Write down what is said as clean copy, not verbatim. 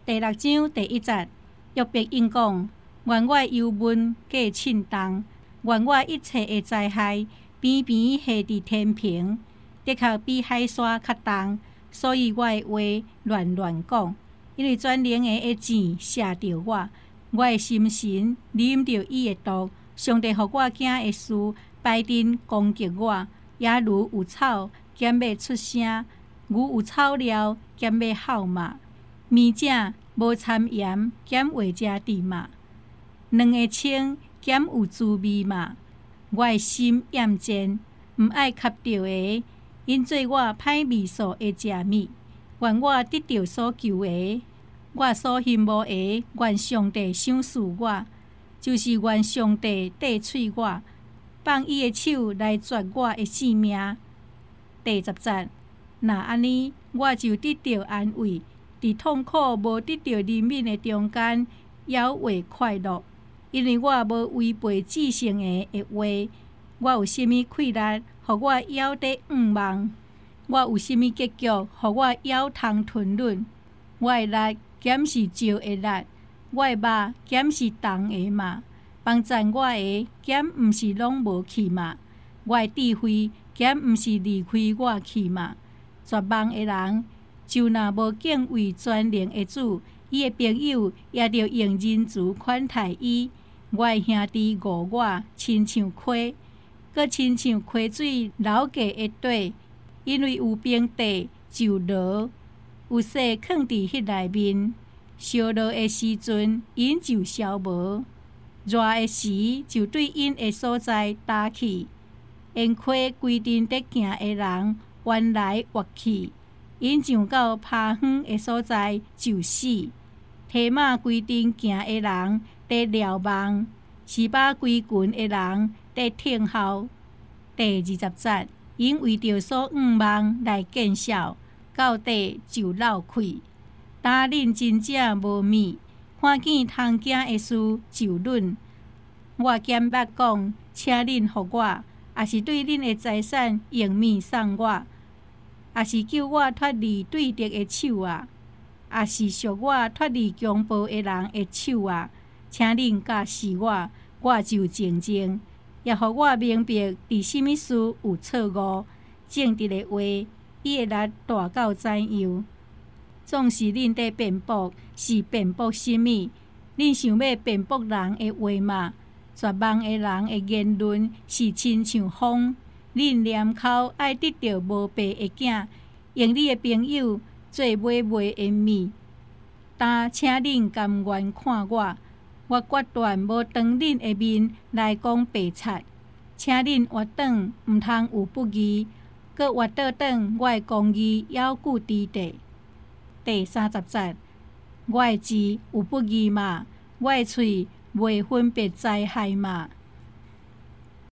第6章第1节，约伯应讲：愿我忧闷过凊重，愿我一切的灾害偏偏下伫天平，的确比海沙较重，所以我的话乱讲。因为全能的箭射着我，我的心神啉着伊的毒。上帝予我惊的事摆阵攻击我，也如有草减要出声，如有草料减要号骂。面井无掺盐，减话者甜嘛；两个清减有滋味嘛。我的心厌倦，毋爱吸着的，因做我歹味素的食物。愿我得到所求的，我所希慕的，愿上帝赏赐我，就是愿上帝缀喙我，放伊的手来绝我的性命。第10节，若安尼，我就得到安慰。伫痛苦无得到怜悯的中间，也会快乐，因为我无违背至圣的话。我有甚物气力，互我还得妄？我有甚物结局，互我还通吞忍？我的力减是石的力，我的肉减是铜的嘛。帮赞我的减毋是拢无去嘛。我的智慧减毋是离开我去嘛。绝望的人，就若无敬畏全能的主，伊的朋友也着用仁慈款待伊。我的兄弟误我，亲像溪，搁亲像溪水流过的底，因为有冰地就落，有雪藏伫迄内面。烧落的时阵，因就消无；热的时，就对因的所在打去。因溪规阵伫行的人，弯来弯去。因上到趴远的所在就死，蹄马规阵行的人伫瞭望，是把规群的人伫听候。第20节，因为着所望来见笑，到底就闹气。担恁真正无物，看见通惊的事就忍。我减捌讲，请恁互我，也是对恁的财产用物送我。也是救我脱离对敌的手啊，也是赎我脱离强暴的人的手啊。请恁教示我，我就静静，也予我明白伫什么事有错误。正直的话，伊会力大到怎样？总是恁在辩驳，是辩驳什么？恁想要辩驳人的话嘛？绝望的人的言论是亲像风。恁念口爱得到无白的囝，用你的朋友做买卖的物，但请恁甘愿看我，我决断无当恁的面来讲白贼，请恁活转毋通有不义，搁活倒转我的公义要固伫地。第30节，我的字有不义嘛？我的喙袂分别灾害嘛？